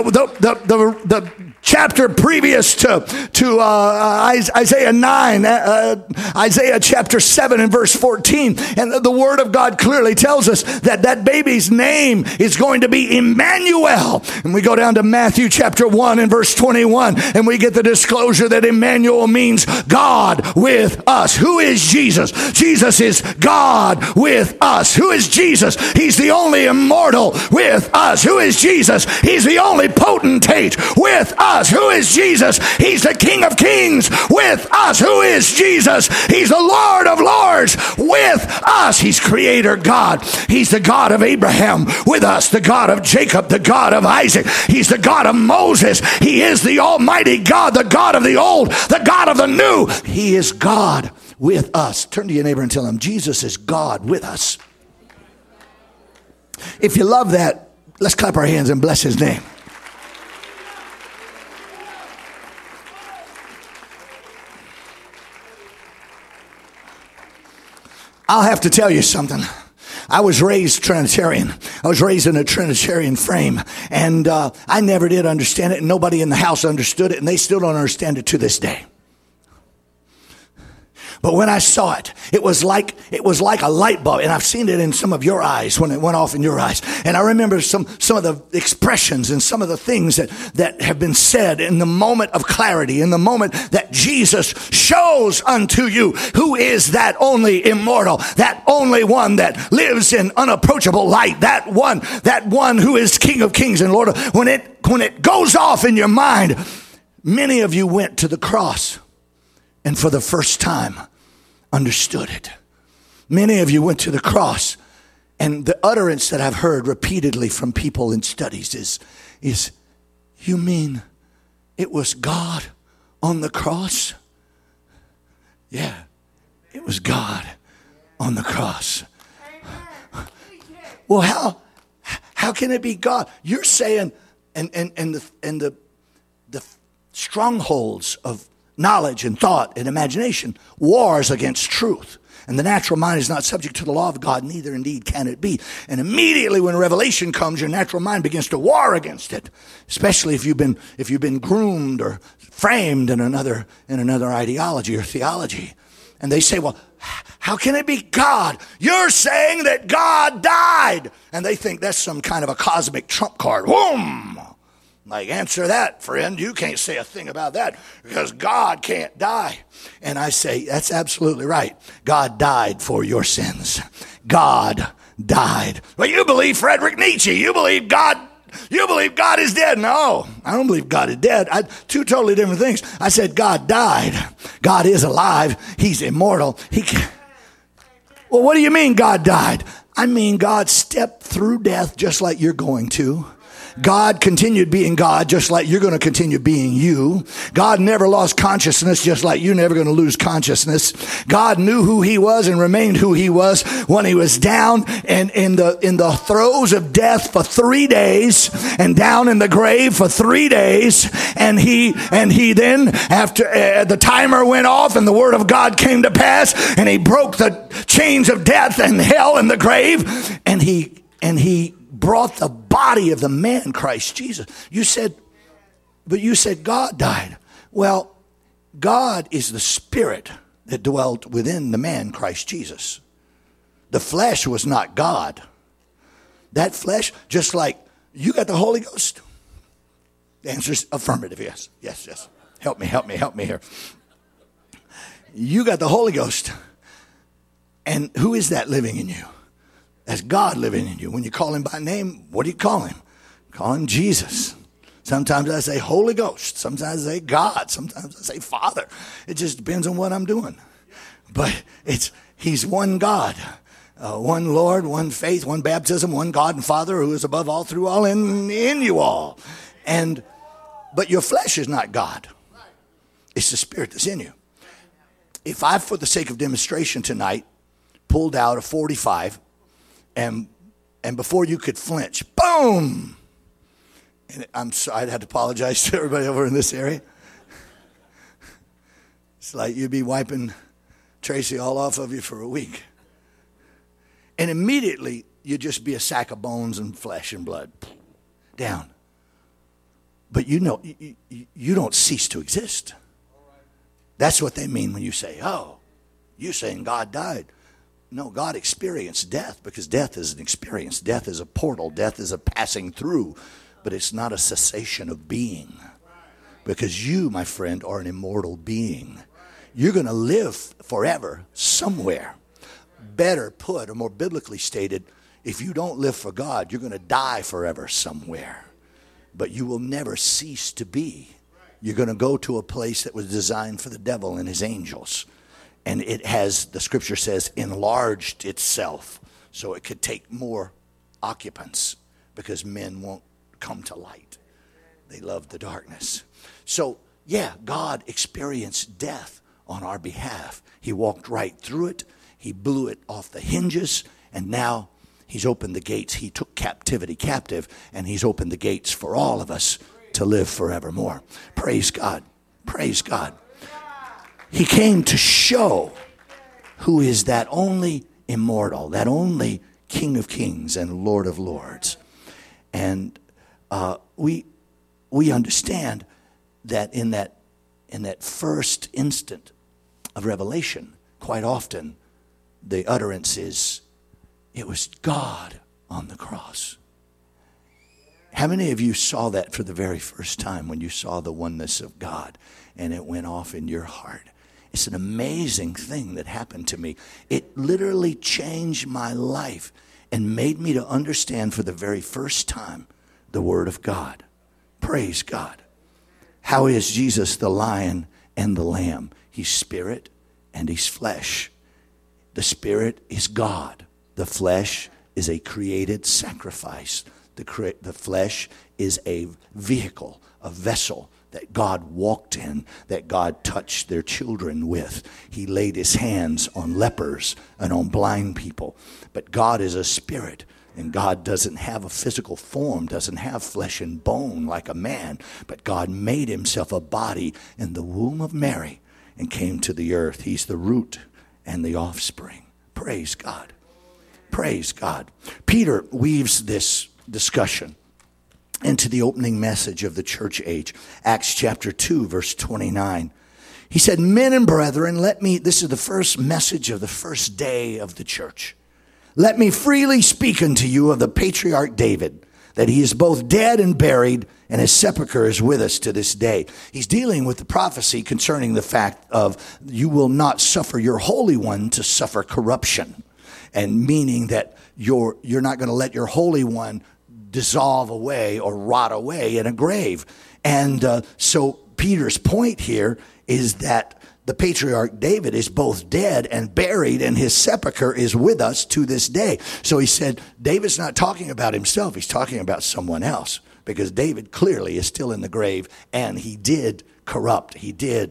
The chapter previous to Isaiah 9, Isaiah chapter 7 and verse 14. And the word of God clearly tells us that baby's name is going to be Emmanuel. And we go down to Matthew chapter 1 and verse 21, and we get the disclosure that Emmanuel means God with us. Who is Jesus? Jesus is God with us. Who is Jesus? He's the only immortal with us. Who is Jesus? He's the only potentate with us. Who is Jesus? He's the King of Kings with us. Who is Jesus? He's the Lord of Lords with us. He's Creator God. He's the God of Abraham with us, the God of Jacob, the God of Isaac. He's the God of Moses. He is the Almighty God, the God of the old, the God of the new. He is God with us. Turn to your neighbor and tell him, Jesus is God with us. If you love that, let's clap our hands and bless his name. I'll have to tell you something. I was raised Trinitarian. I was raised in a Trinitarian frame, and I never did understand it, and nobody in the house understood it, and they still don't understand it to this day. But when I saw it, it was like a light bulb, and I've seen it in some of your eyes when it went off in your eyes. And I remember some of the expressions and some of the things that have been said in the moment of clarity, in the moment that Jesus shows unto you who is that only immortal, that only one that lives in unapproachable light, that one who is King of Kings and Lord of. When it goes off in your mind, many of you went to the cross and for the first time understood it. Many of you went to the cross, and the utterance that I've heard repeatedly from people in studies is you mean it was God on the cross? Yeah, it was God on the cross. Well, how can it be God? You're saying and the strongholds of knowledge and thought and imagination wars against truth. And the natural mind is not subject to the law of God, neither indeed can it be. And immediately when revelation comes, your natural mind begins to war against it, especially if you've been groomed or framed in another ideology or theology. And they say, well, how can it be God? You're saying that God died. And they think that's some kind of a cosmic trump card. Boom! Like, answer that, friend. You can't say a thing about that because God can't die. And I say, that's absolutely right. God died for your sins. God died. Well, you believe Friedrich Nietzsche. You believe God is dead. No, I don't believe God is dead. Two totally different things. I said God died. God is alive. He's immortal. Well, what do you mean God died? I mean God stepped through death just like you're going to. God continued being God just like you're going to continue being you. God never lost consciousness just like you're never going to lose consciousness. God knew who he was and remained who he was when he was down and in the throes of death for 3 days and down in the grave for 3 days. And he then, after the timer went off and the word of God came to pass and he broke the chains of death and hell and the grave, and he brought the body of the man Christ Jesus. You said God died. Well, God is the spirit that dwelt within the man Christ Jesus. The flesh was not God. That flesh, just like you got the Holy Ghost. The answer is affirmative, yes. Yes. Help me here. You got the Holy Ghost. And who is that living in you? That's God living in you. When you call him by name, what do you call him? Call him Jesus. Sometimes I say Holy Ghost. Sometimes I say God. Sometimes I say Father. It just depends on what I'm doing. But he's one God. One Lord, one faith, one baptism, one God and Father who is above all, through all, in you all. But your flesh is not God. It's the spirit that's in you. If I, for the sake of demonstration tonight, pulled out a 45 and before you could flinch, boom! And I'm sorry, I'd have to apologize to everybody over in this area. It's like you'd be wiping Tracy all off of you for a week. And immediately, you'd just be a sack of bones and flesh and blood. Down. But you know, you don't cease to exist. That's what they mean when you say, oh, you're saying God died. No, God experienced death because death is an experience. Death is a portal. Death is a passing through. But it's not a cessation of being. Because you, my friend, are an immortal being. You're going to live forever somewhere. Better put, or more biblically stated, if you don't live for God, you're going to die forever somewhere. But you will never cease to be. You're going to go to a place that was designed for the devil and his angels. And it has, the scripture says, enlarged itself so it could take more occupants because men won't come to light. They love the darkness. So, yeah, God experienced death on our behalf. He walked right through it. He blew it off the hinges. And now he's opened the gates. He took captivity captive. And he's opened the gates for all of us to live forevermore. Praise God. Praise God. He came to show who is that only immortal, that only King of Kings and Lord of Lords. And we understand that in that first instant of revelation, quite often the utterance is, it was God on the cross. How many of you saw that for the very first time when you saw the oneness of God and it went off in your heart? It's an amazing thing that happened to me. It literally changed my life and made me to understand for the very first time the Word of God. Praise God. How is Jesus the lion and the lamb? He's spirit and he's flesh. The spirit is God. The flesh is a created sacrifice. The flesh is a vehicle, a vessel that God walked in, that God touched their children with. He laid his hands on lepers and on blind people. But God is a spirit, and God doesn't have a physical form, doesn't have flesh and bone like a man. But God made himself a body in the womb of Mary and came to the earth. He's the root and the offspring. Praise God. Praise God. Peter weaves this discussion into the opening message of the church age. Acts chapter 2, verse 29. He said, men and brethren, this is the first message of the first day of the church. Let me freely speak unto you of the patriarch David, that he is both dead and buried, and his sepulchre is with us to this day. He's dealing with the prophecy concerning the fact of you will not suffer your Holy One to suffer corruption. And meaning that you're not going to let your Holy One dissolve away or rot away in a grave. And so Peter's point here is that the patriarch David is both dead and buried, and his sepulcher is with us to this day. So he said, David's not talking about himself. He's talking about someone else, because David clearly is still in the grave, and he did corrupt. He did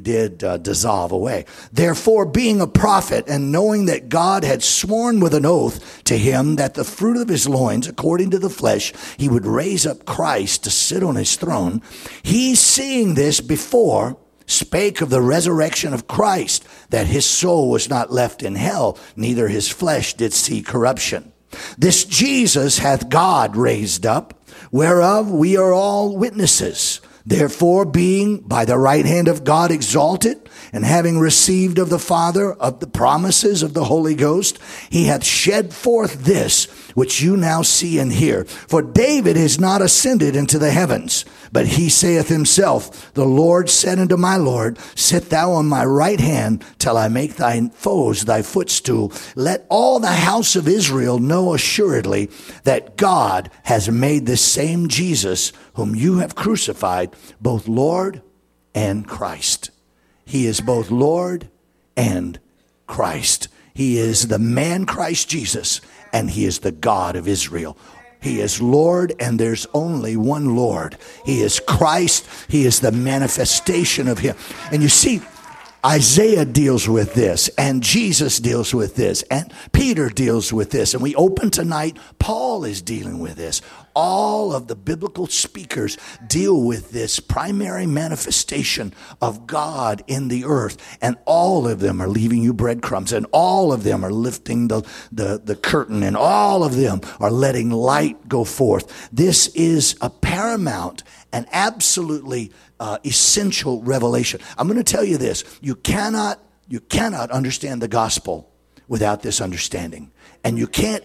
dissolve away. Therefore, being a prophet and knowing that God had sworn with an oath to him that the fruit of his loins, according to the flesh, he would raise up Christ to sit on his throne, he, seeing this before, spake of the resurrection of Christ, that his soul was not left in hell, neither his flesh did see corruption. This Jesus hath God raised up, whereof we are all witnesses. Therefore, being by the right hand of God exalted, and having received of the Father of the promises of the Holy Ghost, he hath shed forth this, which you now see and hear. For David is not ascended into the heavens, but he saith himself, the Lord said unto my Lord, sit thou on my right hand, till I make thy foes thy footstool. Let all the house of Israel know assuredly that God has made this same Jesus, whom you have crucified, both Lord and Christ. He is both Lord and Christ. He is the man Christ Jesus, and he is the God of Israel. He is Lord, and there's only one Lord. He is Christ. He is the manifestation of him. And you see, Isaiah deals with this, and Jesus deals with this, and Peter deals with this. And we open tonight, Paul is dealing with this. All of the biblical speakers deal with this primary manifestation of God in the earth. And all of them are leaving you breadcrumbs, and all of them are lifting the curtain, and all of them are letting light go forth. This is a paramount and absolutely essential revelation. I'm going to tell you this. You cannot understand the gospel without this understanding. And you can't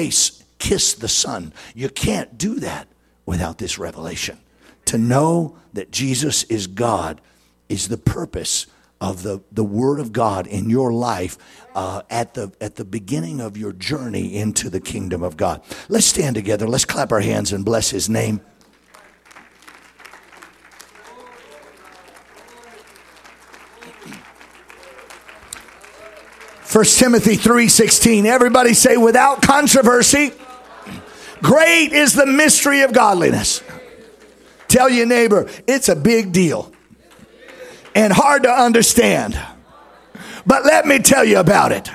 kiss the Son. You can't do that without this revelation. To know that Jesus is God is the purpose of the Word of God in your life at the beginning of your journey into the kingdom of God. Let's stand together. Let's clap our hands and bless his name. 1 Timothy 3:16. Everybody say, without controversy, great is the mystery of godliness. Tell your neighbor, it's a big deal and hard to understand. But let me tell you about it.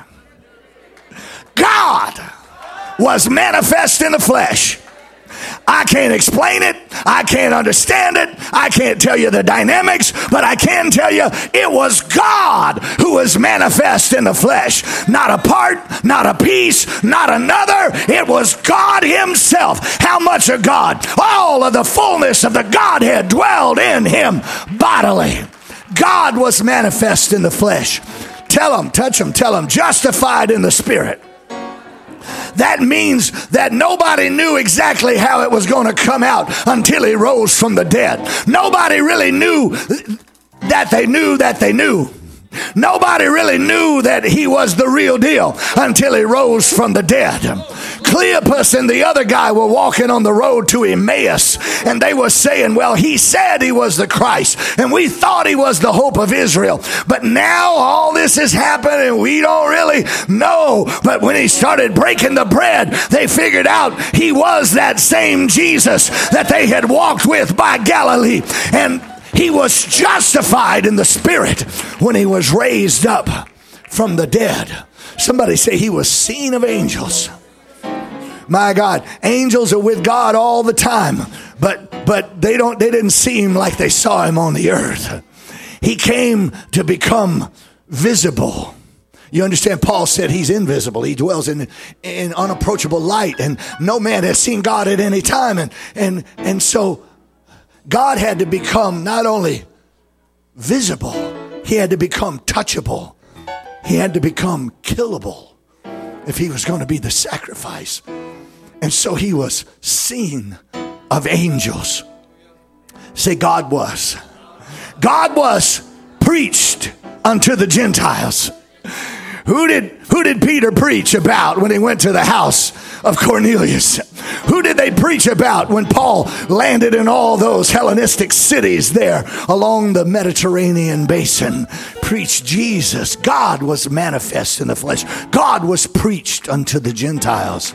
God was manifest in the flesh. I can't explain it. I can't understand it. I can't tell you the dynamics, but I can tell you it was God who was manifest in the flesh. Not a part, not a piece, not another. It was God himself. How much of God? All of the fullness of the Godhead dwelled in him bodily. God was manifest in the flesh. Tell him, touch him, tell him, justified in the Spirit. That means that nobody knew exactly how it was going to come out until he rose from the dead. Nobody really knew that they knew that they knew. Nobody really knew that he was the real deal until he rose from the dead. Cleopas and the other guy were walking on the road to Emmaus, and they were saying, well, he said he was the Christ, and we thought he was the hope of Israel. But now all this has happened, and we don't really know. But when he started breaking the bread, they figured out he was that same Jesus that they had walked with by Galilee. And he was justified in the Spirit when he was raised up from the dead. Somebody say he was seen of angels. My God, angels are with God all the time, but they didn't see him like they saw him on the earth. He came to become visible. You understand? Paul said he's invisible. He dwells in unapproachable light, and no man has seen God at any time. And so God had to become not only visible, he had to become touchable. He had to become killable if he was going to be the sacrifice. And so he was seen of angels. Say, God was preached unto the Gentiles. Who did Peter preach about when he went to the house of Cornelius? Who did they preach about when Paul landed in all those Hellenistic cities there along the Mediterranean basin? Preached Jesus. God was manifest in the flesh. God was preached unto the Gentiles.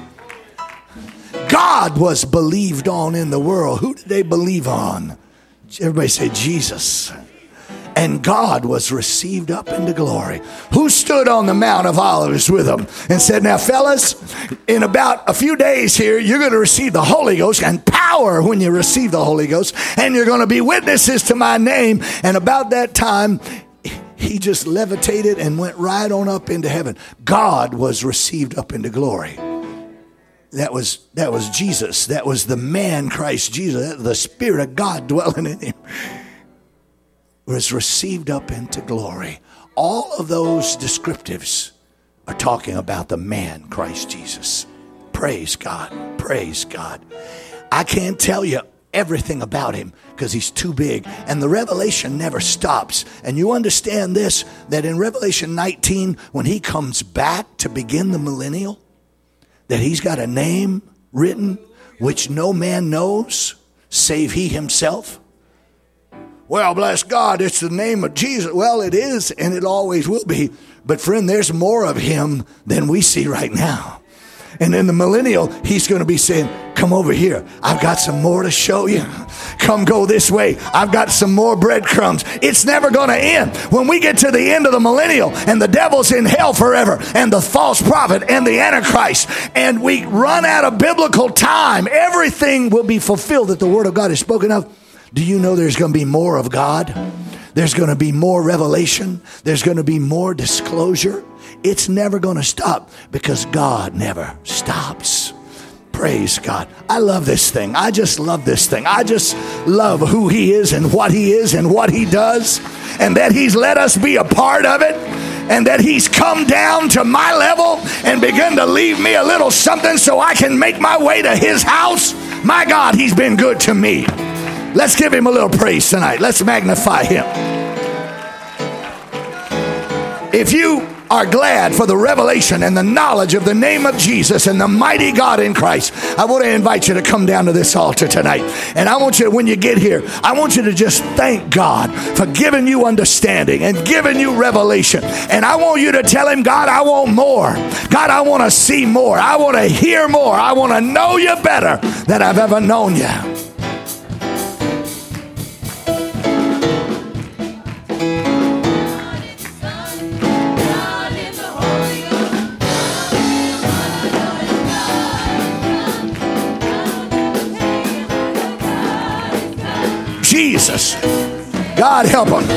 God was believed on in the world. Who did they believe on? Everybody say Jesus. And God was received up into glory. Who stood on the Mount of Olives with him and said, now fellas, in about a few days here, you're going to receive the Holy Ghost and power when you receive the Holy Ghost. And you're going to be witnesses to my name. And about that time, he just levitated and went right on up into heaven. God was received up into glory. That was Jesus. That was the man Christ Jesus. The Spirit of God dwelling in him. Was received up into glory. All of those descriptives are talking about the man Christ Jesus. Praise God. Praise God. I can't tell you everything about him because he's too big, and the revelation never stops. And you understand this, that in Revelation 19, when he comes back to begin the millennial, that he's got a name written which no man knows save he himself. Well, bless God, it's the name of Jesus. Well, it is, and it always will be. But friend, there's more of him than we see right now. And in the millennial, he's going to be saying, come over here. I've got some more to show you. Come go this way. I've got some more breadcrumbs. It's never going to end. When we get to the end of the millennial and the devil's in hell forever and the false prophet and the Antichrist, and we run out of biblical time, everything will be fulfilled that the Word of God is spoken of. Do you know there's going to be more of God? There's going to be more revelation. There's going to be more disclosure. It's never going to stop because God never stops. Praise God. I love this thing. I just love this thing. I just love who he is and what he does, and that he's let us be a part of it, and that he's come down to my level and begun to leave me a little something so I can make my way to his house. My God, he's been good to me. Let's give him a little praise tonight. Let's magnify him. If you are glad for the revelation and the knowledge of the name of Jesus and the mighty God in Christ, I want to invite you to come down to this altar tonight. And I want you, when you get here, I want you to just thank God for giving you understanding and giving you revelation. And I want you to tell him, God, I want more. God, I want to see more. I want to hear more. I want to know you better than I've ever known you. Jesus. God help him.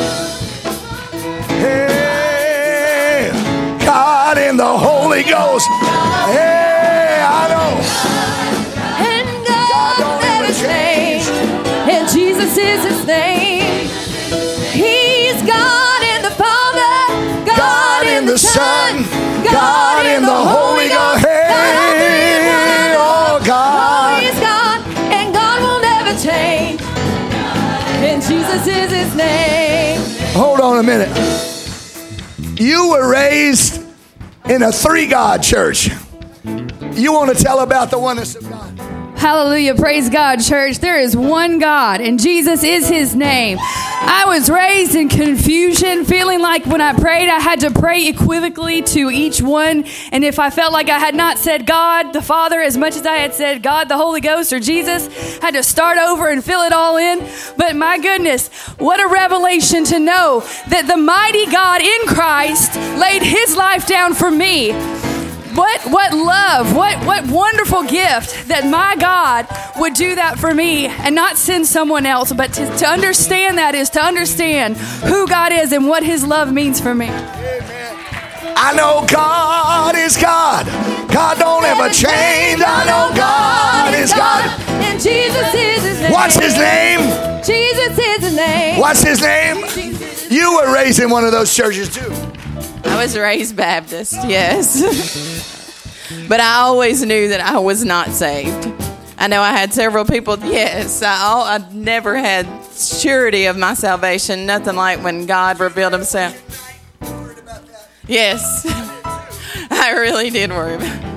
Hey, God in the Holy Ghost. Hey, I know. And God never changed. And Jesus is his name. He's God in the Father, God in the Son, God in the Holy Ghost. Hey, oh God. He's God, and God will never change. And Jesus is his name. Hold on a minute. You were raised in a three-God church. You want to tell about the oneness of God? Hallelujah. Praise God, church. There is one God, and Jesus is his name. I was raised in confusion, feeling like when I prayed, I had to pray equivocally to each one. And if I felt like I had not said God, the Father, as much as I had said God, the Holy Ghost, or Jesus, I had to start over and fill it all in. But my goodness, what a revelation to know that the mighty God in Christ laid his life down for me. What love, what wonderful gift that my God would do that for me and not send someone else. But to understand that is to understand who God is and what his love means for me. Amen. I know God is God. God don't ever change. I know God is God. And Jesus is his name. What's his name? Jesus is his name. What's his name? You were raised in one of those churches too. I was raised Baptist, yes. But I always knew that I was not saved. I know I had several people, yes. I never had surety of my salvation. Nothing like when God revealed himself. Yes. I really did worry about it.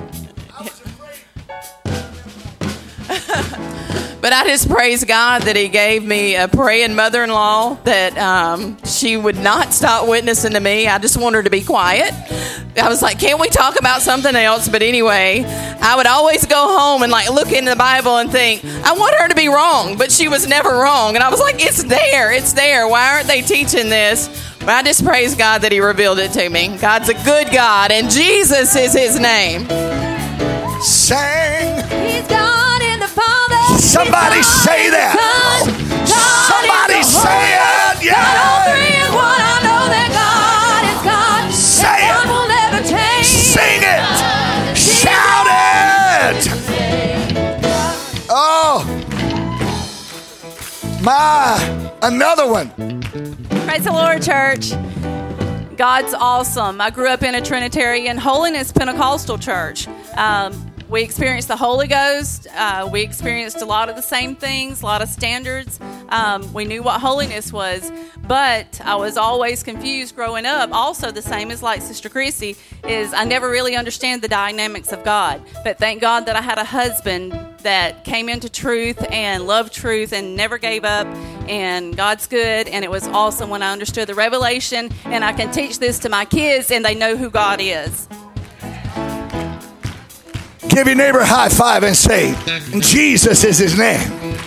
But I just praise God that he gave me a praying mother-in-law, that she would not stop witnessing to me. I just want her to be quiet. I was like, can't we talk about something else? But anyway, I would always go home and like look in the Bible and think, I want her to be wrong, but she was never wrong. And I was like, it's there. Why aren't they teaching this? But I just praise God that he revealed it to me. God's a good God, and Jesus is his name. Sing. He's God in the Father. Somebody say that. Somebody say it. Yeah. God, all three in one. I know that God is God. Say and God it. will never change. Sing it. Shout it. Oh, my. Another one. Praise the Lord, church. God's awesome. I grew up in a Trinitarian Holiness Pentecostal church. We experienced the Holy Ghost. We experienced a lot of the same things, a lot of standards. We knew what holiness was, but I was always confused growing up. Also, the same as like Sister Chrissy, is I never really understand the dynamics of God. But thank God that I had a husband that came into truth and loved truth and never gave up. And God's good, and it was awesome when I understood the revelation. And I can teach this to my kids, and they know who God is. Give your neighbor a high five and say, Jesus is his name.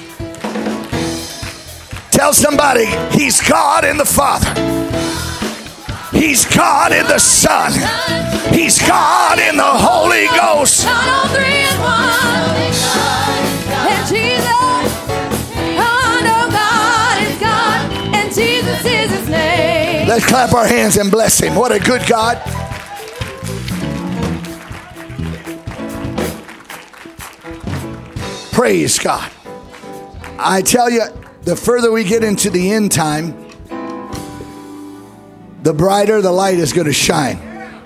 Tell somebody, he's God in the Father. He's God in the Son. He's God in the Holy Ghost. God, all three in one. And Jesus, I know God is God, and Jesus is his name. Let's clap our hands and bless him. What a good God. Praise God. I tell you, the further we get into the end time, the brighter the light is going to shine.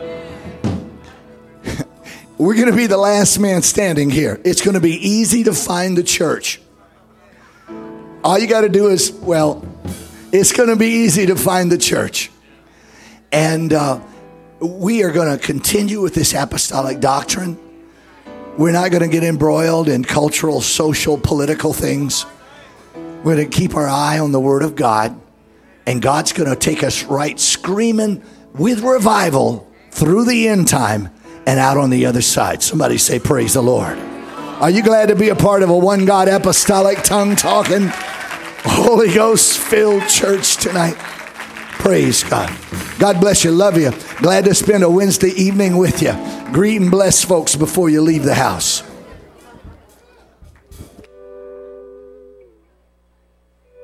We're going to be the last man standing here. It's going to be easy to find the church. All you got to do is, it's going to be easy to find the church. And we are going to continue with this apostolic doctrine. We're not going to get embroiled in cultural, social, political things. We're going to keep our eye on the Word of God. And God's going to take us right screaming with revival through the end time and out on the other side. Somebody say, praise the Lord. Are you glad to be a part of a one God apostolic, tongue-talking, Holy Ghost-filled church tonight? Praise God. God bless you. Love you. Glad to spend a Wednesday evening with you. Greet and bless folks before you leave the house.